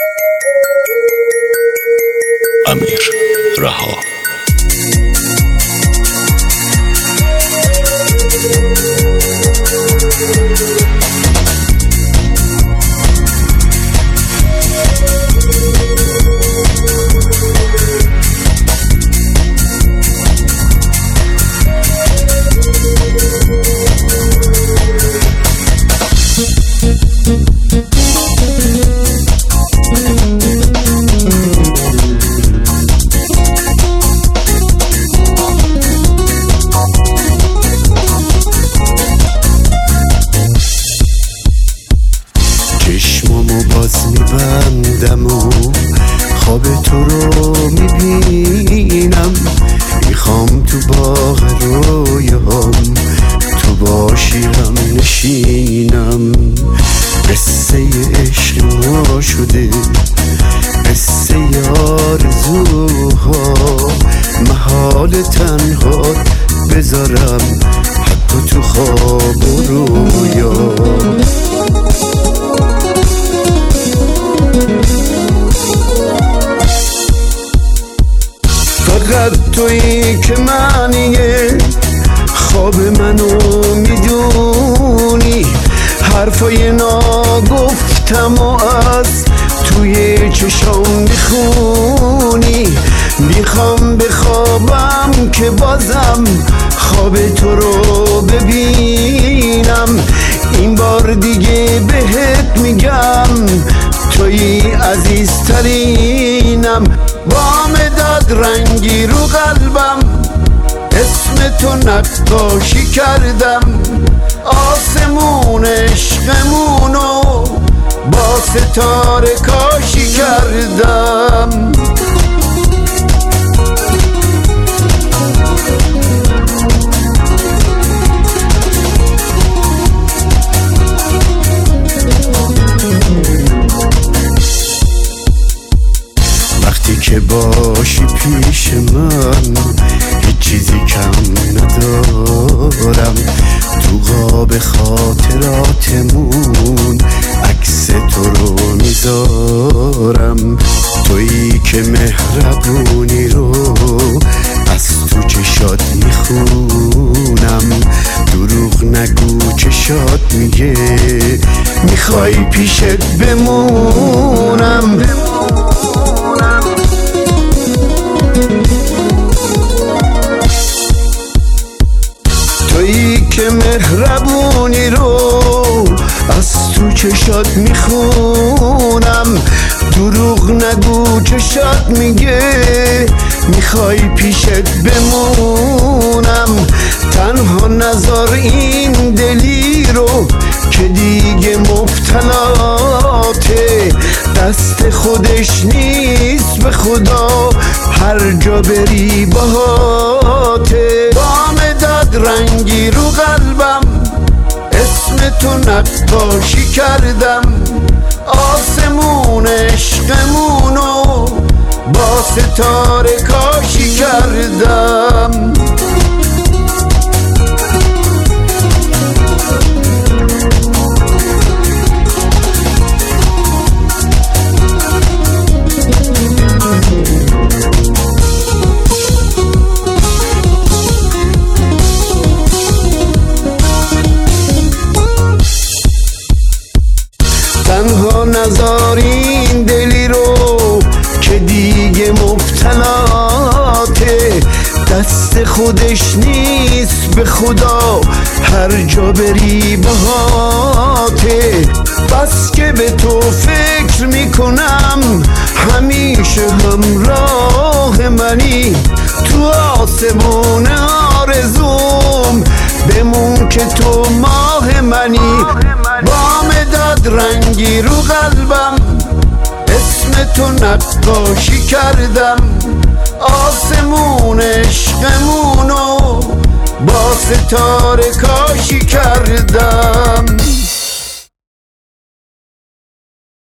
امیر رها. چشمامو باز میبندم و خواب تو رو میبینم، میخوام تو باغ رویام تو باشیم نشینم. قصه عشق ما شده قصه آرزوها، محال تنها بذارم حتی تو خواب و رویا. فقط تویی که معنیه خواب منو میدونی، حرفای ناگفتم و از توی چشام میخونی. میخوام بخوابم که بازم خواب تو رو ببینم. این بار دیگه بهت میگم توی عزیزترینم. وام داد رنگی رو قلبم، اسم تو نقاشی کردم. آسمون عشقمونو با ستاره کاشی کردم. وقتی که باشی پیش من هیچ چیزی کم ندارم. تو قاب خاطراتمون عکس تو رو میذارم. تویی که مهربونی رو از تو چشات میخونم. دروغ نگو چشات میگه میخوای پیشت بمونم. تویی که مهربونی رو از تو چشات میخونم. دروغ نگو چشات میگه میخوای پیشت بمونم. تنها نذار این دلی رو که دیگه مبتلاته، دست خودش نیست به خدا هر جا بری باهاته. وام داد رنگی رو قلبم، اسم تو نقاشی کردم. آسمون عشقمونو با ستاره کاشی کردم. تنها نذار این دلی رو که دیگه مبتلاته، دست خودش نیست به خدا هر جا بری باهاته. بس که به تو فکر میکنم همیشه همراه منی. تو آسمون آرزوم بمون که تو ماه منی. وام داد رنگی رو قلبم، اسم تو نقاشی کردم. آسمون عشقمونو با ستاره کاشی کردم.